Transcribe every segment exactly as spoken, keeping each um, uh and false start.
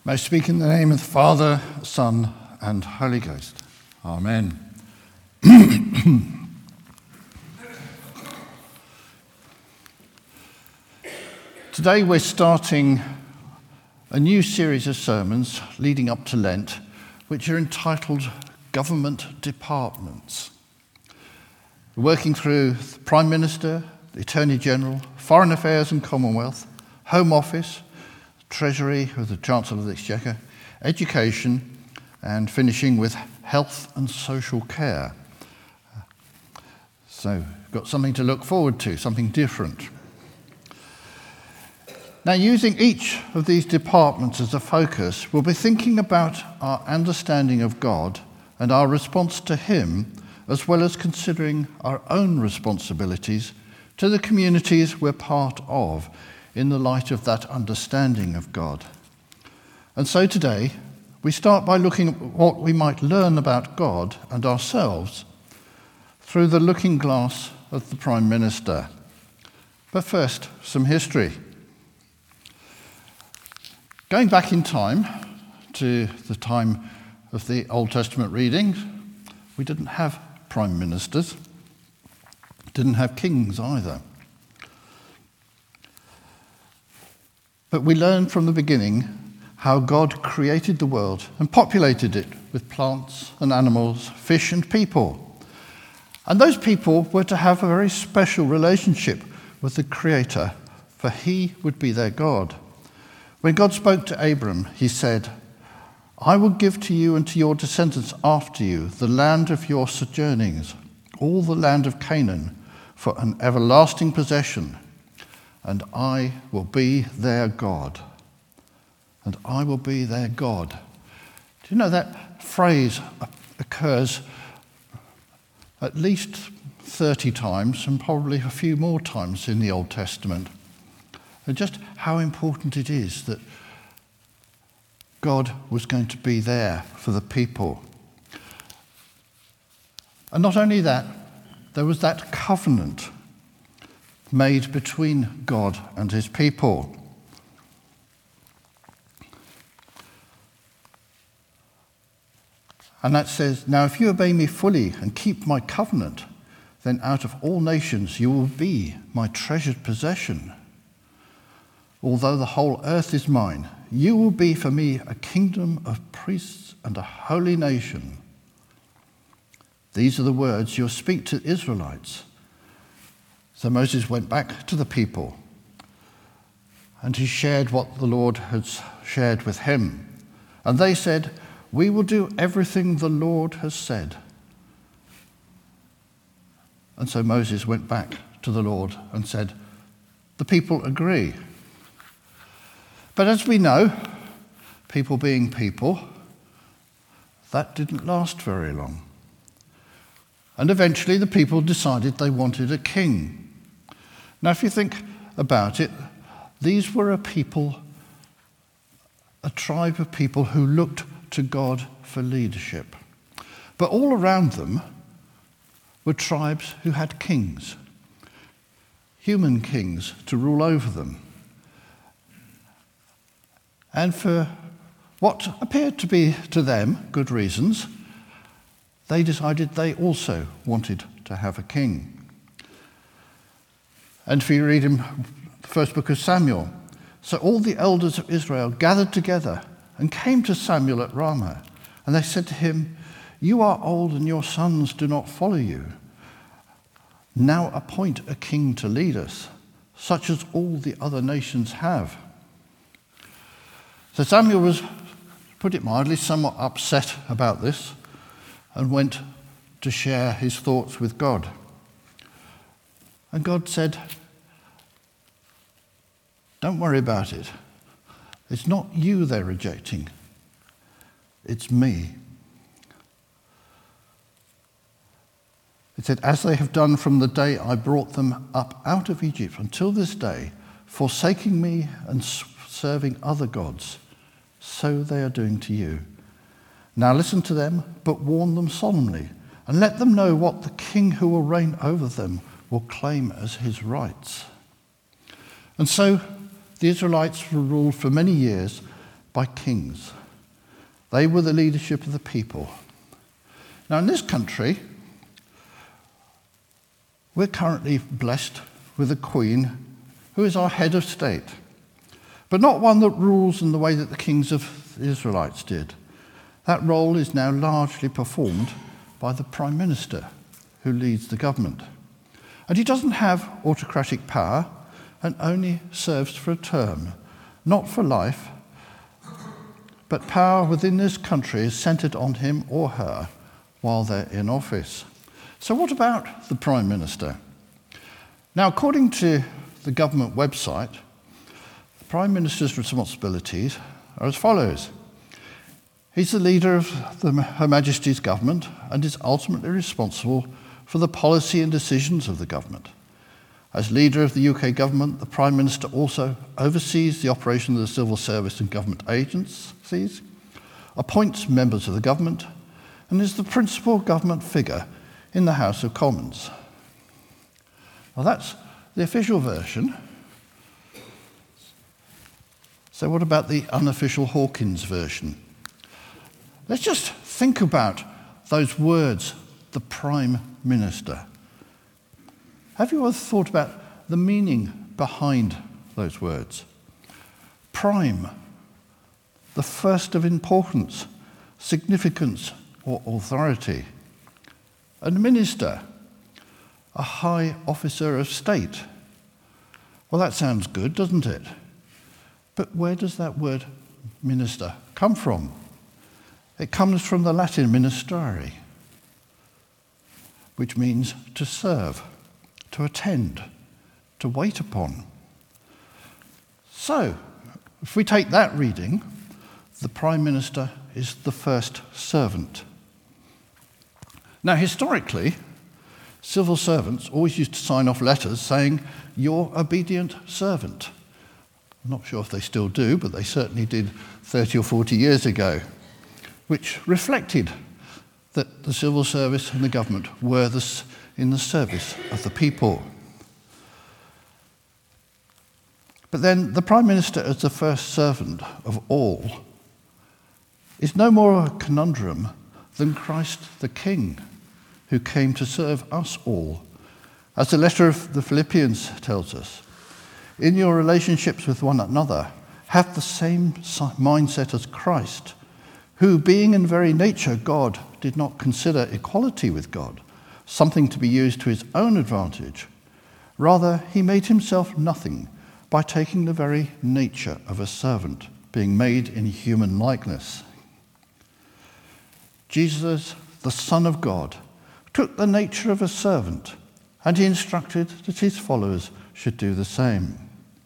May I speak in the name of the Father, Son, and Holy Ghost. Amen. Today we're starting a new series of sermons leading up to Lent, which are entitled Government Departments. We're working through the Prime Minister, the Attorney General, Foreign Affairs and Commonwealth, Home Office, Treasury with the Chancellor of the Exchequer, Education, and finishing with Health and Social Care. So, we've got something to look forward to, something different. Now, using each of these departments as a focus, we'll be thinking about our understanding of God and our response to Him, as well as considering our own responsibilities to the communities we're part of in the light of that understanding of God. And so today, we start by looking at what we might learn about God and ourselves through the looking glass of the Prime Minister. But first, some history. Going back in time to the time of the Old Testament readings, we didn't have prime ministers, didn't have kings either. But we learn from the beginning how God created the world and populated it with plants and animals, fish and people. And those people were to have a very special relationship with the Creator, for He would be their God. When God spoke to Abram, He said, "I will give to you and to your descendants after you the land of your sojournings, all the land of Canaan, for an everlasting possession. And I will be their God." And I will be their God. Do you know that phrase occurs at least thirty times and probably a few more times in the Old Testament? And just how important it is that God was going to be there for the people. And not only that, there was that covenant made between God and His people. And that says, "Now if you obey me fully and keep my covenant, then out of all nations you will be my treasured possession. Although the whole earth is mine, you will be for me a kingdom of priests and a holy nation. These are the words you'll speak to the Israelites." So Moses went back to the people, and he shared what the Lord had shared with him. And they said, "We will do everything the Lord has said." And so Moses went back to the Lord and said, "The people agree." But as we know, people being people, that didn't last very long. And eventually the people decided they wanted a king. Now, if you think about it, these were a people, a tribe of people who looked to God for leadership. But all around them were tribes who had kings, human kings to rule over them. And for what appeared to be to them good reasons, they decided they also wanted to have a king. And if you read in the first book of Samuel, so all the elders of Israel gathered together and came to Samuel at Ramah, and they said to him, "You are old and your sons do not follow you. Now appoint a king to lead us, such as all the other nations have." So Samuel was, to put it mildly, somewhat upset about this and went to share his thoughts with God. And God said, "Don't worry about it. It's not you they're rejecting. It's me." It said, "As they have done from the day I brought them up out of Egypt until this day, forsaking me and serving other gods, so they are doing to you. Now listen to them, but warn them solemnly, and let them know what the king who will reign over them will claim as his rights." And so the Israelites were ruled for many years by kings. They were the leadership of the people. Now, in this country, we're currently blessed with a queen who is our head of state, but not one that rules in the way that the kings of the Israelites did. That role is now largely performed by the Prime Minister, who leads the government. And he doesn't have autocratic power and only serves for a term, not for life, but power within this country is centred on him or her while they're in office. So what about the Prime Minister? Now, according to the government website, the Prime Minister's responsibilities are as follows. He's the leader of the, Her Majesty's government and is ultimately responsible for the policy and decisions of the government. As leader of the U K government, the Prime Minister also oversees the operation of the civil service and government agencies, appoints members of the government, and is the principal government figure in the House of Commons. Well, that's the official version. So what about the unofficial Hawkins version? Let's just think about those words, the Prime Minister. Have you ever thought about the meaning behind those words? Prime, the first of importance, significance, or authority. And minister, a high officer of state. Well, that sounds good, doesn't it? But where does that word minister come from? It comes from the Latin ministrare, which means to serve, to attend, to wait upon. So, if we take that reading, the Prime Minister is the first servant. Now, historically, civil servants always used to sign off letters saying, "Your obedient servant." I'm not sure if they still do, but they certainly did thirty or forty years ago, which reflected that the civil service and the government were in the service of the people. But then the Prime Minister, as the first servant of all, is no more a conundrum than Christ the King, who came to serve us all. As the letter of the Philippians tells us, in your relationships with one another, have the same mindset as Christ, who, being in very nature God, did not consider equality with God something to be used to his own advantage. Rather, he made himself nothing by taking the very nature of a servant, being made in human likeness. Jesus, the Son of God, took the nature of a servant, and he instructed that his followers should do the same.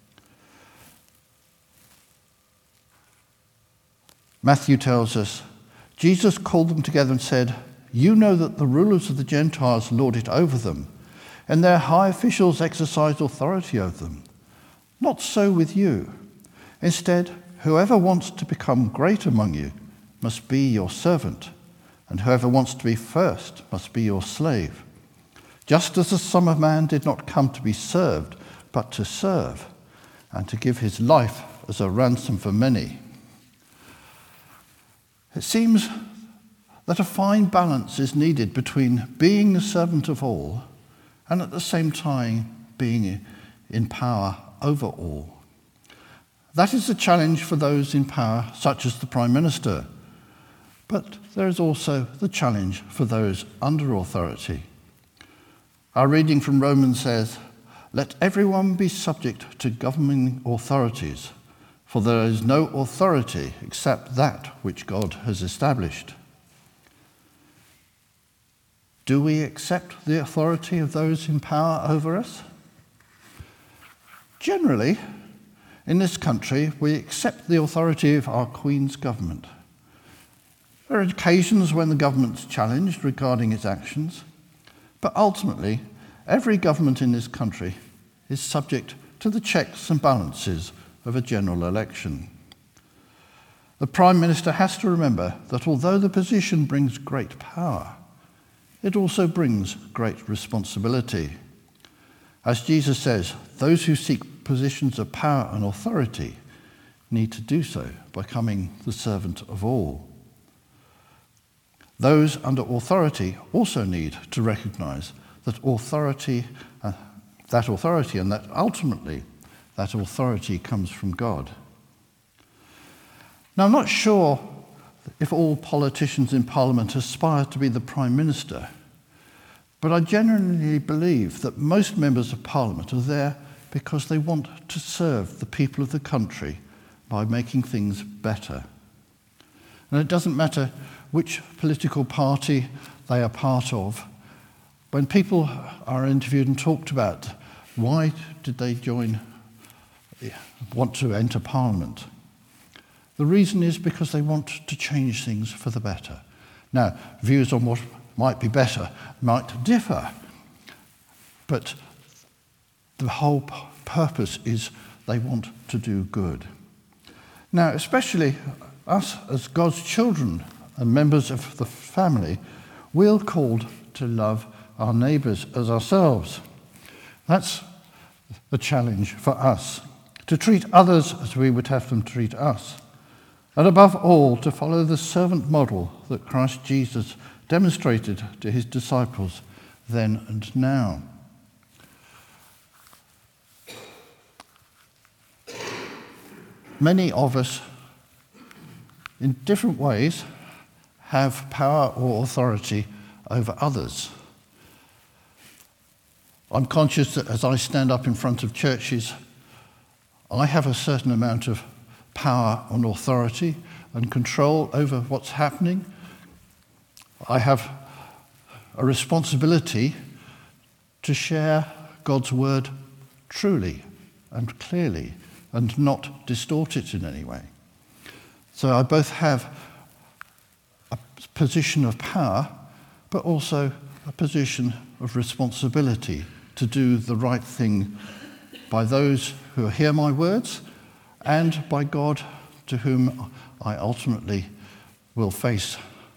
Matthew tells us, Jesus called them together and said, "You know that the rulers of the Gentiles lord it over them, and their high officials exercise authority over them. Not so with you. Instead, whoever wants to become great among you must be your servant, and whoever wants to be first must be your slave. Just as the Son of Man did not come to be served, but to serve, and to give his life as a ransom for many." It seems that a fine balance is needed between being the servant of all and at the same time being in power over all. That is the challenge for those in power, such as the Prime Minister. But there is also the challenge for those under authority. Our reading from Romans says, "Let everyone be subject to governing authorities, for there is no authority except that which God has established." Do we accept the authority of those in power over us? Generally, in this country, we accept the authority of our Queen's government. There are occasions when the government's challenged regarding its actions, but ultimately, every government in this country is subject to the checks and balances of a general election. The Prime Minister has to remember that although the position brings great power, it also brings great responsibility. As Jesus says, those who seek positions of power and authority need to do so by becoming the servant of all. Those under authority also need to recognize that authority, uh, that authority, and that ultimately that authority comes from God. Now, I'm not sure if all politicians in Parliament aspire to be the Prime Minister, but I genuinely believe that most members of Parliament are there because they want to serve the people of the country by making things better. And it doesn't matter which political party they are part of. When people are interviewed and talked about why did they join, want to enter Parliament, the reason is because they want to change things for the better. Now, views on what might be better might differ, but the whole p- purpose is they want to do good. Now, especially us as God's children and members of the family, we're called to love our neighbours as ourselves. That's the challenge for us, to treat others as we would have them treat us. And above all, to follow the servant model that Christ Jesus demonstrated to his disciples then and now. Many of us, in different ways, have power or authority over others. I'm conscious that as I stand up in front of churches, I have a certain amount of power and authority and control over what's happening. I have a responsibility to share God's word truly and clearly and not distort it in any way. So I both have a position of power, but also a position of responsibility to do the right thing by those who hear my words and by God, to whom I ultimately will face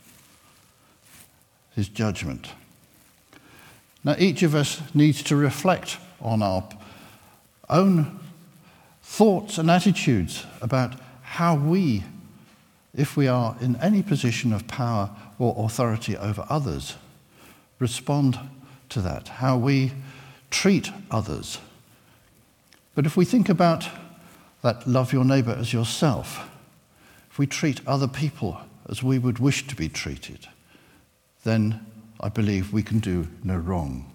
his judgment. Now, each of us needs to reflect on our own thoughts and attitudes about how we, if we are in any position of power or authority over others, respond to that, how we treat others. But if we think about that love your neighbour as yourself, if we treat other people as we would wish to be treated, then I believe we can do no wrong.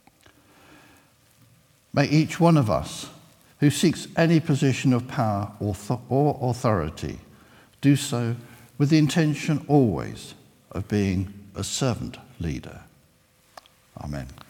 May each one of us who seeks any position of power or, th- or authority do so with the intention always of being a servant leader. Amen.